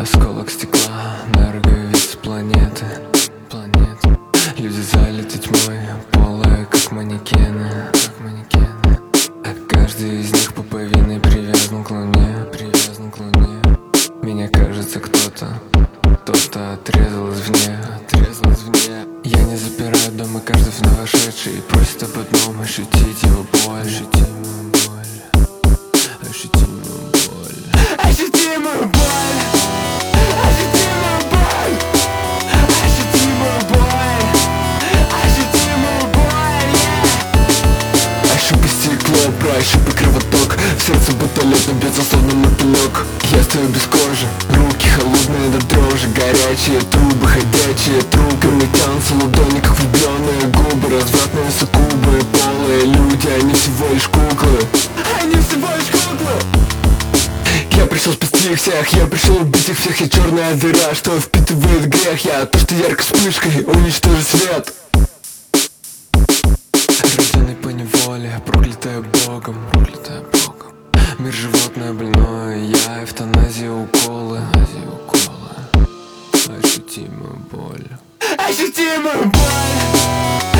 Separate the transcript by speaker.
Speaker 1: Осколок стекла, дороговец планеты. Люди залиты тьмой, полые как манекены. Каждый из них пуповиной привязан к луне. Мне кажется, кто-то отрезал извне. Я не запираю дома, каждый вновь вошедший просит об одном: ощутить его боль. Ощутимую боль. Ощутимую боль. Ощупай стекло, прощупай кровоток. В сердце будто лед, но безусловно мотылек. Я стою без кожи, руки холодные до дрожи. Горячие трубы, ходячие трупы. Мы тянутся ладони, как влюбленные губы. Развратные суккубы, полые люди, они всего лишь куклы. Я пришел спасти их всех, я пришел убить их всех. Я черная дыра, что впитывает грех. Я то, что яркой вспышкой уничтожит свет. Рожденный по неволе, проклятая Богом. Мир животное больное, я эвтаназия, уколы. Ощутимую боль.